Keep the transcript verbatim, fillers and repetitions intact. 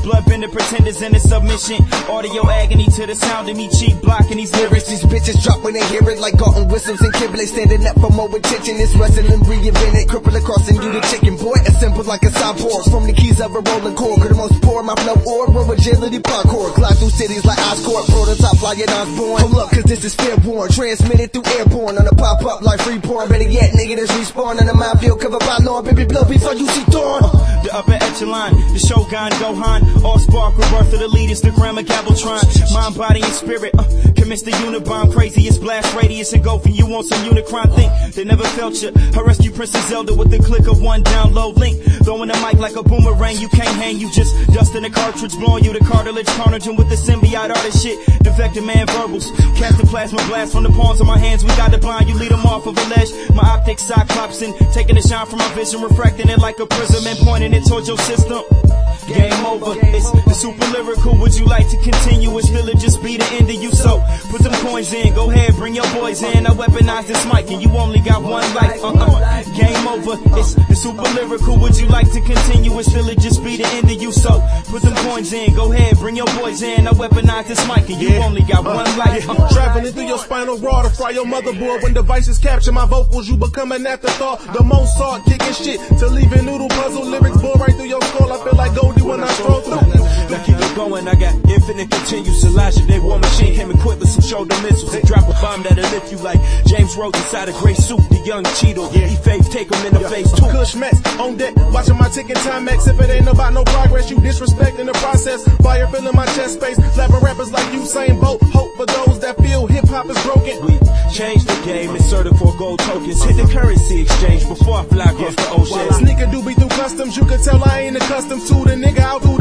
bloodbender pretenders in a submission. Audio agony to the sound of me cheek blocking these lyrics. These bitches drop when they hear it like Galton whistles and kibble. Standing up for more attention. It's wrestling reinvented. Cripple crossing you the chicken boy. Assembled like a cyborg. From the keys of a rolling cord. Could the most poor mouth no orb. Or agility parkour. Glide through cities like Oscorp. Prototype flying Osborne. Hold up cause this is fair born. Transmitted through airborne. On a pop up like freeborn. Better yet nigga that's respawn. On a minefield covered by law. Baby blow before you see dawn. The upper echelon, the Shogun Gohan, all spark with birth of the leaders, the grammar Gaveltron, mind, body, and spirit. Uh, commits the Unibomb, craziest blast radius, engulfing you on some Unicron think they never felt you. I rescue Princess Zelda with the click of one download link. Throwing the mic like a boomerang, you can't hang, you just dusting the cartridge, blowing you the cartilage, carnaging with the symbiote artist shit. Defected man verbals, casting plasma blast from the palms of my hands. We got the blind, you lead them off of a ledge. My optics cyclops and taking the shine from my vision, refracting it like a prism and pointing it towards your system. Game over, it's the super lyrical. Would you like to continue? It's still it just be the end of you. So put them coins in, go ahead, bring your boys in. I weaponize this mic and you only got one life. Uh-uh. Game over, it's the super lyrical. Would you like to continue? It's still it just be the end of you. So put them coins in, go ahead, bring your boys in. I weaponize this mic and you yeah. only got one uh, life. Uh-uh. Traveling through your spinal raw to fry your motherboard. When devices capture my vocals, you become an afterthought. The Mozart kicking shit to leaving noodle puzzle lyrics bore right through your skull. I feel like Goldie when I scroll through. Now keep it going, I got infinite continues. Elijah, they war machine, him equipped with some shoulder missiles. They drop a bomb that'll lift you like James Rhodes inside a gray suit. The young Cheeto, yeah. He faith, take him in the yeah. face too. Kush Mets on deck, watching my ticking time X. If it ain't about no progress, you disrespecting the process. Fire filling my chest space, slapping rappers like Usain Bolt. Hope for those that feel hip hop is broken. We changed the game, inserted for gold tokens. Hit the currency exchange before I fly across the ocean. Sneaker doobie through customs, you can tell I ain't accustomed to the nigga out through